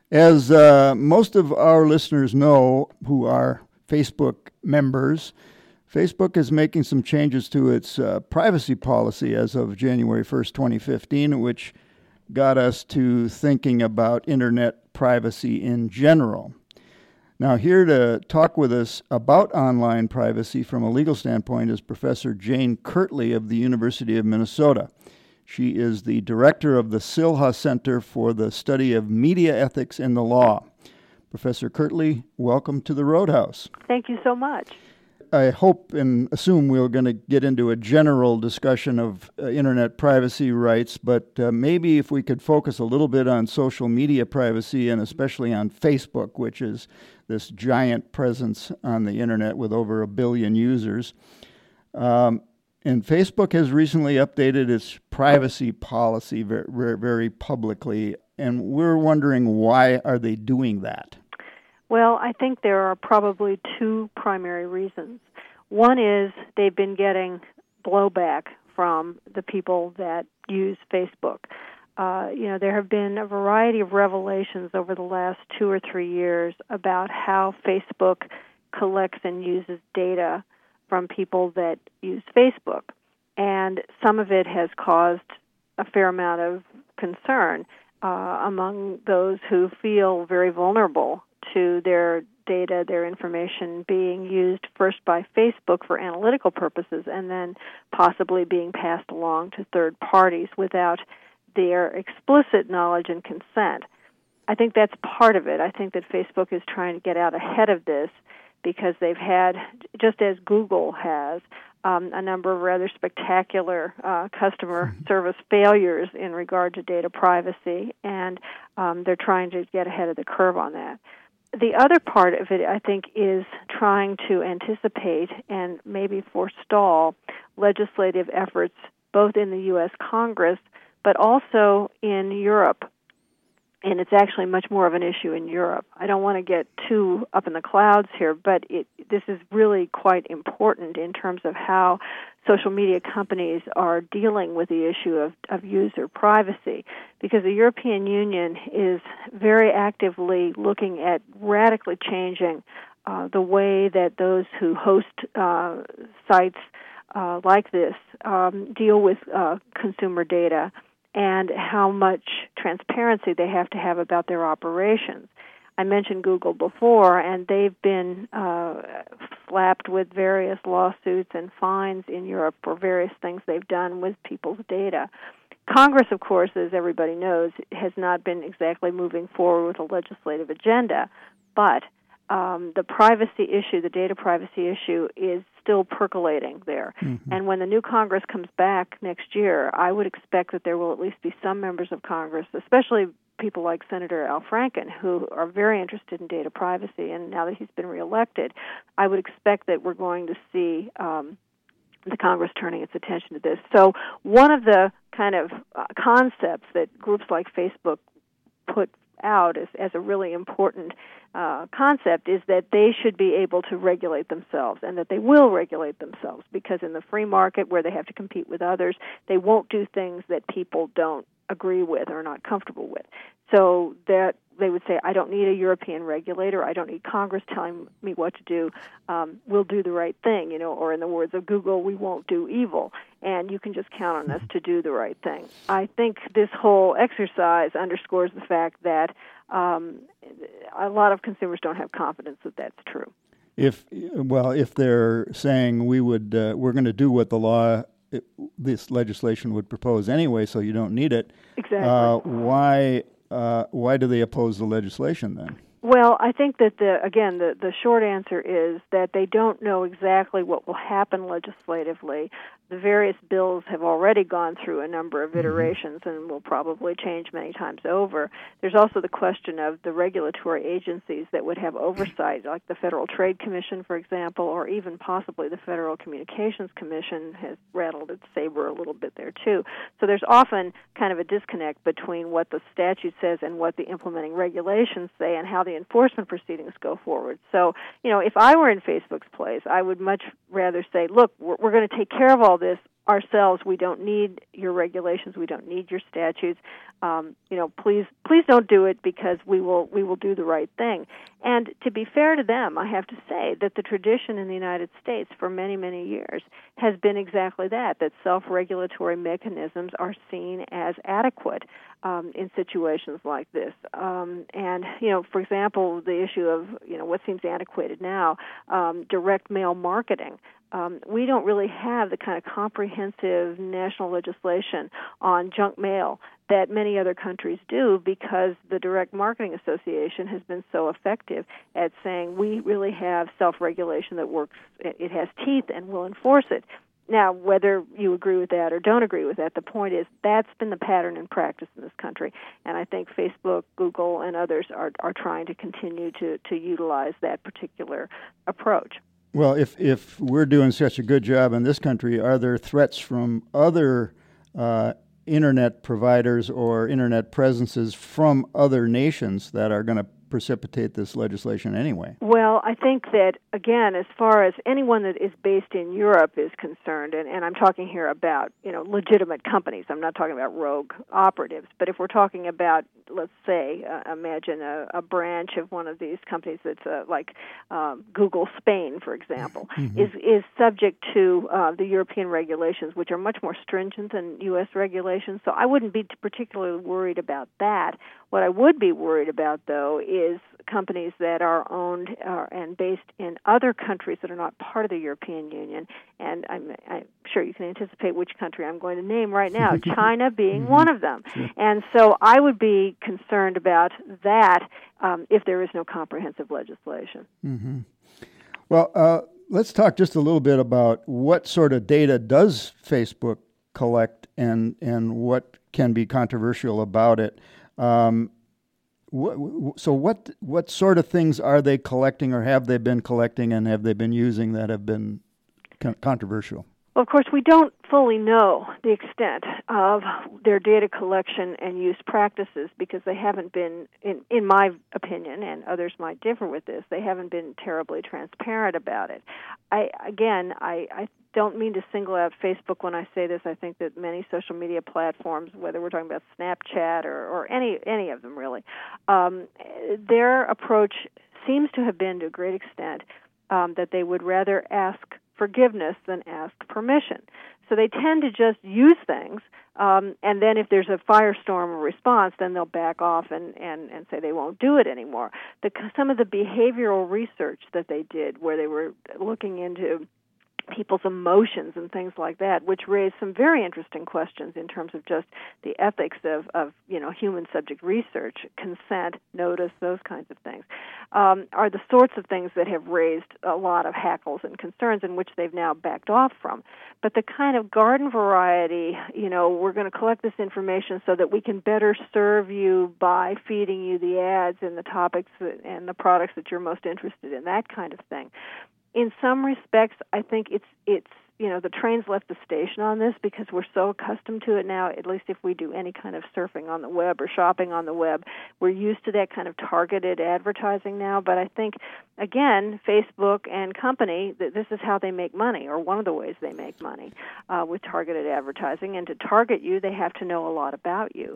As most of our listeners know who are Facebook members, Facebook is making some changes to its privacy policy as of January 1st, 2015, which got us to thinking about internet privacy in general. Now, here to talk with us about online privacy from a legal standpoint is Professor Jane Kirtley of the University of Minnesota. She is the director of the Silha Center for the Study of Media Ethics in the Law. Professor Kirtley, welcome to the Roadhouse. Thank you so much. I hope and assume we're going to get into a general discussion of internet privacy rights, but maybe if we could focus a little bit on social media privacy and especially on Facebook, which is this giant presence on the internet with over 1 billion users. And Facebook has recently updated its privacy policy very publicly, and we're wondering why are they doing that? Well, I think there are probably two primary reasons. One is they've been getting blowback from the people that use Facebook. There have been a variety of revelations over the last 2 or 3 years about how Facebook collects and uses data from people that use Facebook. And some of it has caused a fair amount of concern among those who feel very vulnerable to their data, their information being used first by Facebook for analytical purposes and then possibly being passed along to third parties without their explicit knowledge and consent. I think that's part of it. I think that Facebook is trying to get out ahead of this because they've had, just as Google has, a number of rather spectacular customer service failures in regard to data privacy, and they're trying to get ahead of the curve on that. The other part of it, I think, is trying to anticipate and maybe forestall legislative efforts both in the U.S. Congress but also in Europe. And it's actually much more of an issue in Europe. I don't want to get too up in the clouds here, but this is really quite important in terms of how social media companies are dealing with the issue of user privacy, because the European Union is very actively looking at radically changing the way that those who host sites like this deal with consumer data and how much transparency they have to have about their operations. I mentioned Google before, and they've been slapped with various lawsuits and fines in Europe for various things they've done with people's data. Congress, of course, as everybody knows, has not been exactly moving forward with a legislative agenda, but the privacy issue, the data privacy issue, is still percolating there. Mm-hmm. And when the new Congress comes back next year, I would expect that there will at least be some members of Congress, especially people like Senator Al Franken, who are very interested in data privacy, and now that he's been reelected, I would expect that we're going to see the Congress turning its attention to this. So one of the kind of concepts that groups like Facebook put out as a really important concept is that they should be able to regulate themselves, and that they will regulate themselves, because in the free market where they have to compete with others, they won't do things that people don't agree with or are not comfortable with. So that they would say, I don't need a European regulator, I don't need Congress telling me what to do, we'll do the right thing, or in the words of Google, we won't do evil, and you can just count on us to do the right thing. I think this whole exercise underscores the fact that a lot of consumers don't have confidence that that's true. If they're saying we're going to do what the law, this legislation would propose anyway, so you don't need it. Exactly. Why do they oppose the legislation then? Well, I think that the short answer is that they don't know exactly what will happen legislatively. The various bills have already gone through a number of iterations and will probably change many times over. There's also the question of the regulatory agencies that would have oversight, like the Federal Trade Commission, for example, or even possibly the Federal Communications Commission has rattled its saber a little bit there, too. So there's often kind of a disconnect between what the statute says and what the implementing regulations say and how the enforcement proceedings go forward. So, if I were in Facebook's place, I would much rather say, look, we're going to take care of all this ourselves, we don't need your regulations, we don't need your statutes. Please don't do it, because we will do the right thing. And to be fair to them, I have to say that the tradition in the United States for many, many years has been exactly that self-regulatory mechanisms are seen as adequate in situations like this. For example, the issue of, what seems antiquated now, direct mail marketing. We don't really have the kind of comprehensive national legislation on junk mail that many other countries do, because the Direct Marketing Association has been so effective at saying we really have self-regulation that works, it has teeth, and we'll enforce it. Now, whether you agree with that or don't agree with that, the point is that's been the pattern in practice in this country, and I think Facebook, Google, and others are trying to continue to utilize that particular approach. Well, if we're doing such a good job in this country, are there threats from other Internet providers or Internet presences from other nations that are going to precipitate this legislation anyway? Well, I think that, again, as far as anyone that is based in Europe is concerned, and I'm talking here about, legitimate companies. I'm not talking about rogue operatives. But if we're talking about, let's say, imagine a branch of one of these companies that's like Google Spain, for example, is subject to the European regulations, which are much more stringent than U.S. regulations. So I wouldn't be particularly worried about that. What I would be worried about, though, is companies that are owned and based in other countries that are not part of the European Union. And I'm sure you can anticipate which country I'm going to name right now, China being one of them. And so I would be concerned about that if there is no comprehensive legislation. Well, let's talk just a little bit about what sort of data does Facebook collect and what can be controversial about it. So what sort of things are they collecting, or have they been collecting, and have they been using that have been controversial? Well, of course, we don't fully know the extent of their data collection and use practices, because they haven't been, in my opinion, and others might differ with this, they haven't been terribly transparent about it. I don't mean to single out Facebook when I say this. I think that many social media platforms, whether we're talking about Snapchat or any of them really, their approach seems to have been, to a great extent, that they would rather ask forgiveness than ask permission. So they tend to just use things, and then if there's a firestorm or response, then they'll back off and say they won't do it anymore. Some of the behavioral research that they did, where they were looking into people's emotions and things like that, which raised some very interesting questions in terms of just the ethics of human subject research, consent, notice, those kinds of things, are the sorts of things that have raised a lot of hackles and concerns, in which they've now backed off from. But the kind of garden variety, we're going to collect this information so that we can better serve you by feeding you the ads and the topics and the products that you're most interested in, that kind of thing. In some respects, I think it's the train's left the station on this, because we're so accustomed to it now. At least if we do any kind of surfing on the web or shopping on the web, we're used to that kind of targeted advertising now. But I think, again, Facebook and company, this is how they make money, or one of the ways they make money with targeted advertising. And to target you, they have to know a lot about you.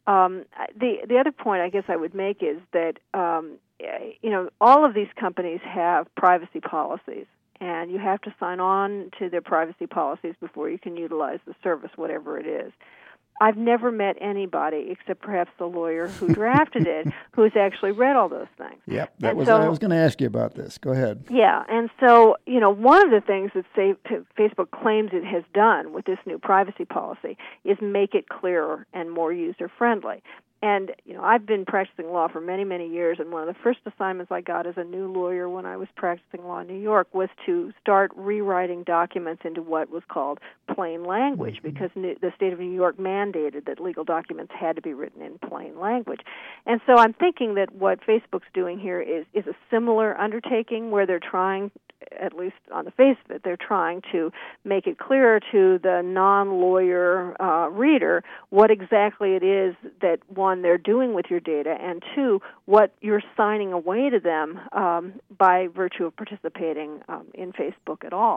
The other point I guess I would make is that all of these companies have privacy policies, and you have to sign on to their privacy policies before you can utilize the service, whatever it is. I've never met anybody, except perhaps the lawyer who drafted it, who has actually read all those things. Yep, I was going to ask you about this. Go ahead. Yeah, and so, one of the things that Facebook claims it has done with this new privacy policy is make it clearer and more user-friendly. And, I've been practicing law for many, many years, and one of the first assignments I got as a new lawyer when I was practicing law in New York was to start rewriting documents into what was called plain language, because the state of New York mandated that legal documents had to be written in plain language. And so I'm thinking that what Facebook's doing here is a similar undertaking, where they're trying, at least on the face of it, they're trying to make it clearer to the non-lawyer reader what exactly it is that, one, they're doing with your data, and two, what you're signing away to them by virtue of participating in Facebook at all.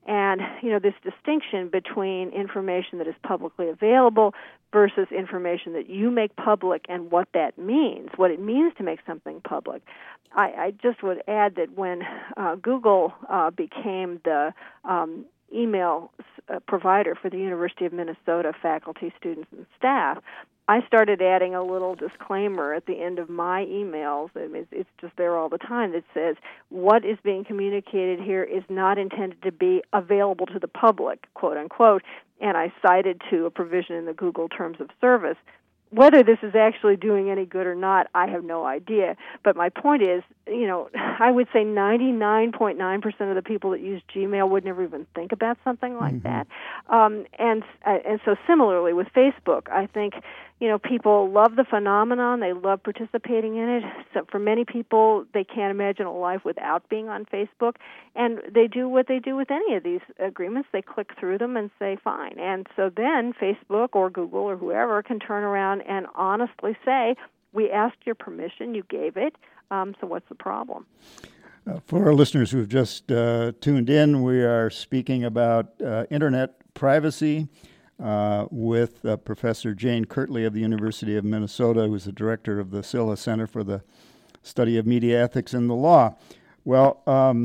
And, this distinction between information that is publicly available versus information that you make public and what that means, what it means to make something public. I just would add that when Google became the email provider for the University of Minnesota faculty, students, and staff, I started adding a little disclaimer at the end of my emails. It's just there all the time that says, what is being communicated here is not intended to be available to the public, quote unquote, and I cited to a provision in the Google Terms of Service. Whether this is actually doing any good or not, I have no idea. But my point is, I would say 99.9% of the people that use Gmail would never even think about something like that. And so similarly with Facebook, I think, people love the phenomenon. They love participating in it. So for many people, they can't imagine a life without being on Facebook. And they do what they do with any of these agreements. They click through them and say, fine. And so then Facebook or Google or whoever can turn around and honestly say, we asked your permission, you gave it, so what's the problem? For our listeners who have just tuned in, we are speaking about Internet privacy with Professor Jane Kirtley of the University of Minnesota, who's the director of the Scylla Center for the Study of Media Ethics and the Law. Well,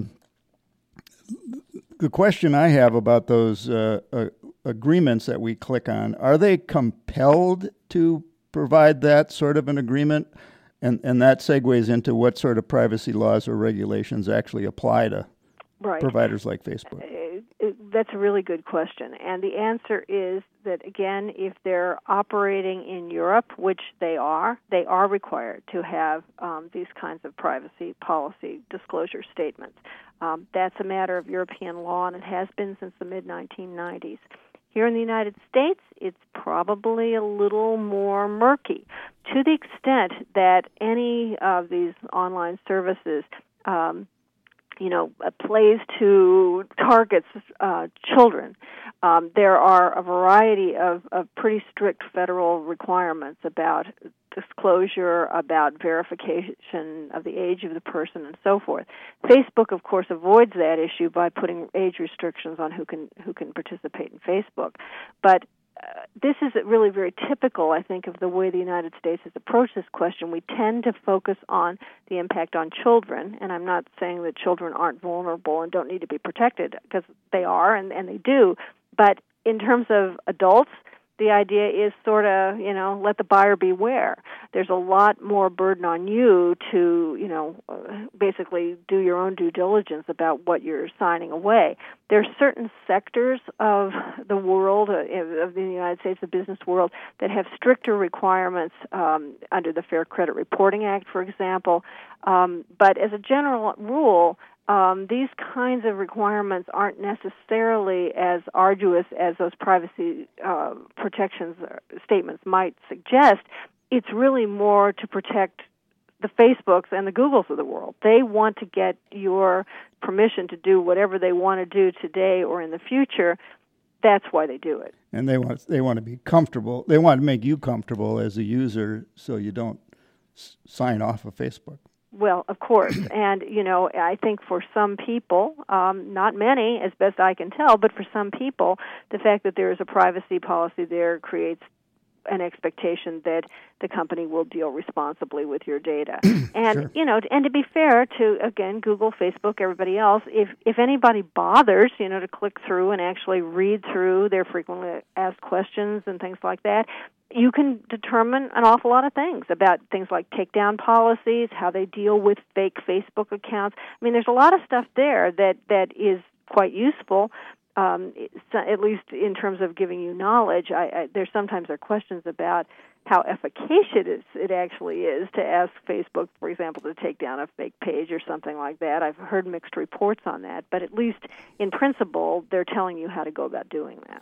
the question I have about those agreements that we click on, are they compelled to provide that sort of an agreement? And that segues into what sort of privacy laws or regulations actually apply to providers like Facebook. That's a really good question. And the answer is that, again, if they're operating in Europe, which they are required to have these kinds of privacy policy disclosure statements. That's a matter of European law, and it has been since the mid-1990s. Here in the United States, it's probably a little more murky, to the extent that any of these online services plays to targets children. There are a variety of pretty strict federal requirements about disclosure, about verification of the age of the person, and so forth. Facebook, of course, avoids that issue by putting age restrictions on who can participate in Facebook. But this is really very typical, I think, of the way the United States has approached this question. We tend to focus on the impact on children, and I'm not saying that children aren't vulnerable and don't need to be protected, because they are, and they do. But in terms of adults, the idea is sort of, let the buyer beware. There's a lot more burden on you to, basically do your own due diligence about what you're signing away. There are certain sectors of the world, of the United States, the business world, that have stricter requirements under the Fair Credit Reporting Act, for example. But as a general rule, these kinds of requirements aren't necessarily as arduous as those privacy protections statements might suggest. It's really more to protect the Facebooks and the Googles of the world. They want to get your permission to do whatever they want to do today or in the future. That's why they do it. And they want to be comfortable. They want to make you comfortable as a user so you don't sign off of Facebook. Well, of course, and, I think for some people, not many, as best I can tell, but for some people, the fact that there is a privacy policy there creates an expectation that the company will deal responsibly with your data. And, Sure. And to be fair to, again, Google, Facebook, everybody else, if anybody bothers, to click through and actually read through their frequently asked questions and things like that, you can determine an awful lot of things about things like takedown policies, how they deal with fake Facebook accounts. I mean, there's a lot of stuff there that is quite useful, at least in terms of giving you knowledge. There sometimes are questions about how efficacious it actually is to ask Facebook, for example, to take down a fake page or something like that. I've heard mixed reports on that, but at least in principle, they're telling you how to go about doing that.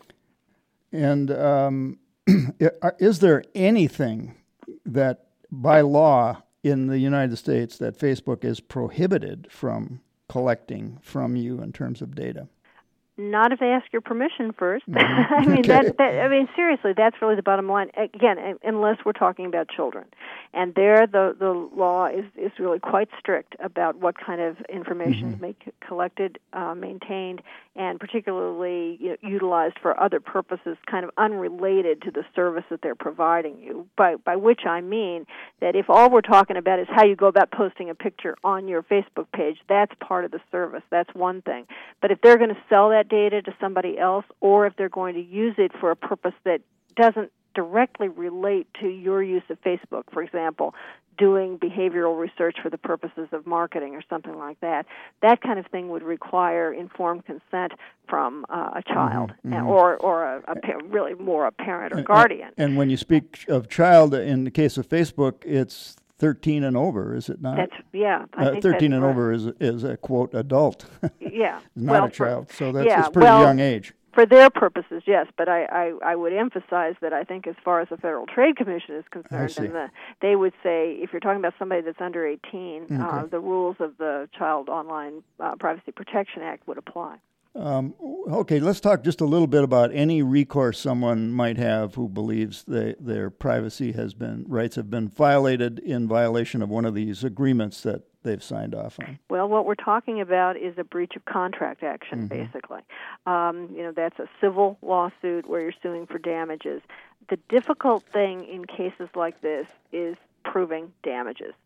And is there anything that by law in the United States that Facebook is prohibited from collecting from you in terms of data? Not if they ask your permission first. Mm-hmm. I mean, Okay. seriously, that's really the bottom line. Again, unless we're talking about children, and there the law is really quite strict about what kind of information is collected, maintained, and particularly utilized for other purposes, kind of unrelated to the service that they're providing you. By which I mean that if all we're talking about is how you go about posting a picture on your Facebook page, that's part of the service. That's one thing. But if they're going to sell that data to somebody else, or if they're going to use it for a purpose that doesn't directly relate to your use of Facebook, for example, doing behavioral research for the purposes of marketing or something like that, that kind of thing would require informed consent from a child or really more a parent or guardian. And when you speak of child, in the case of Facebook, it's 13 and over, is it not? I think 13 that's and right. over is a, quote, adult. Yeah. Not a child. So that's it's pretty young age. For their purposes, yes, but I would emphasize that I think as far as the Federal Trade Commission is concerned, and they would say if you're talking about somebody that's under 18, the rules of the Child Online Privacy Protection Act would apply. Okay, let's talk just a little bit about any recourse someone might have who believes their privacy rights have been violated in violation of one of these agreements that they've signed off on. Well, what we're talking about is a breach of contract action, basically. That's a civil lawsuit where you're suing for damages. The difficult thing in cases like this is proving damages.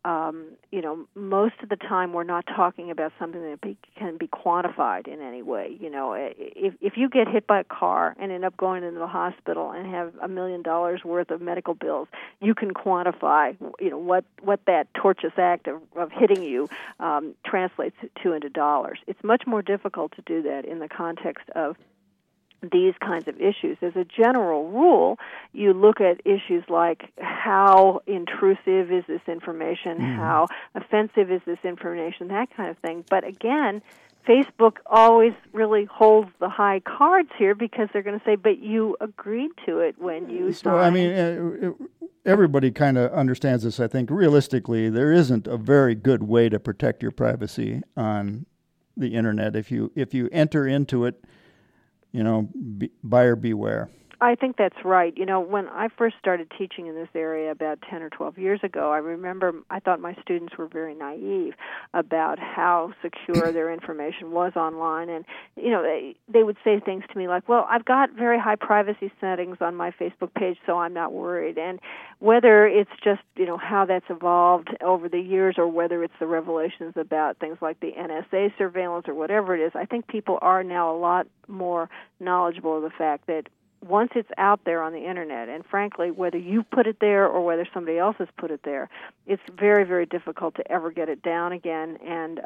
Most of the time we're not talking about something that can be quantified in any way. If you get hit by a car and end up going into the hospital and have $1 million worth of medical bills, you can quantify, what that tortious act of hitting you translates into dollars. It's much more difficult to do that in the context of these kinds of issues. As a general rule, you look at issues like how intrusive is this information, how offensive is this information, that kind of thing. But again, Facebook always really holds the high cards here because they're going to say, but you agreed to it when you signed. So, I mean, everybody kind of understands this, I think. Realistically, there isn't a very good way to protect your privacy on the Internet. If you enter into it, buyer beware. I think that's right. When I first started teaching in this area about 10 or 12 years ago, I remember I thought my students were very naive about how secure their information was online. And, they would say things to me like, well, I've got very high privacy settings on my Facebook page, so I'm not worried. And whether it's just, how that's evolved over the years or whether it's the revelations about things like the NSA surveillance or whatever it is, I think people are now a lot more knowledgeable of the fact that once it's out there on the Internet, and frankly, whether you put it there or whether somebody else has put it there, it's very, very difficult to ever get it down again. And,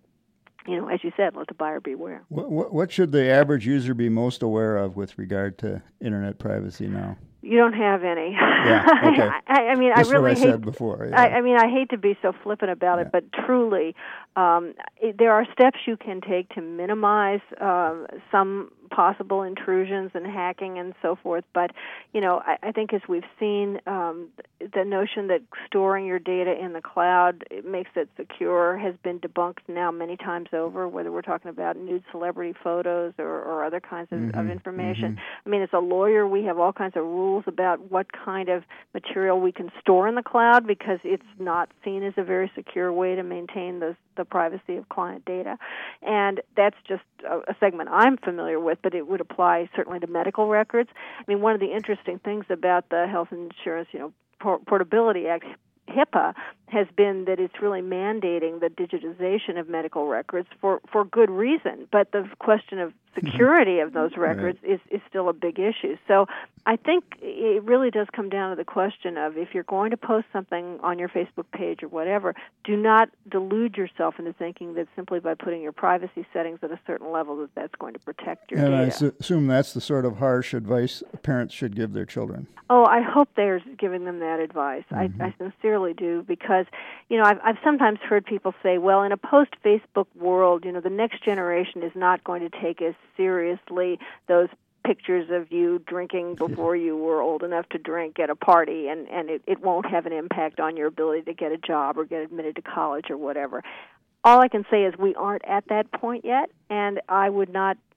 as you said, let the buyer beware. What should the average user be most aware of with regard to Internet privacy now? You don't have any. Yeah, okay. I mean, That's I really what I said before. Yeah. I hate to be so flippant about it, but truly, there are steps you can take to minimize some possible intrusions and hacking and so forth. But, I think as we've seen, the notion that storing your data in the cloud makes it secure has been debunked now many times over, whether we're talking about nude celebrity photos or other kinds of information. I mean, as a lawyer, we have all kinds of rules about what kind of material we can store in the cloud because it's not seen as a very secure way to maintain the privacy of client data. And that's just a segment I'm familiar with, but it would apply certainly to medical records. I mean, one of the interesting things about the Health Insurance, Portability Act, HIPAA, has been that it's really mandating the digitization of medical records for good reason. But the question of security of those records is still a big issue. So I think it really does come down to the question of if you're going to post something on your Facebook page or whatever, do not delude yourself into thinking that simply by putting your privacy settings at a certain level that's going to protect your data. And I assume that's the sort of harsh advice parents should give their children. Oh, I hope they're giving them that advice. I sincerely do because, I've sometimes heard people say, well, in a post-Facebook world, the next generation is not going to take as seriously those pictures of you drinking before you were old enough to drink at a party, and it won't have an impact on your ability to get a job or get admitted to college or whatever. All I can say is we aren't at that point yet, and I would not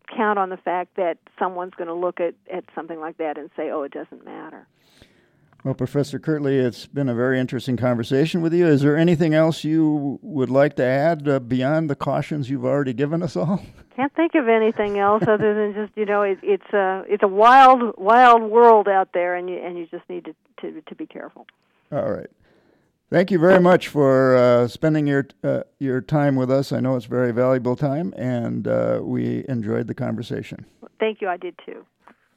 count on the fact that someone's going to look at something like that and say, oh, it doesn't matter. Well, Professor Kirtley, it's been a very interesting conversation with you. Is there anything else you would like to add beyond the cautions you've already given us all? Can't think of anything else other than just, it's a wild world out there, and you just need to be careful. All right. Thank you very much for spending your time with us. I know it's very valuable time, and we enjoyed the conversation. Thank you. I did too.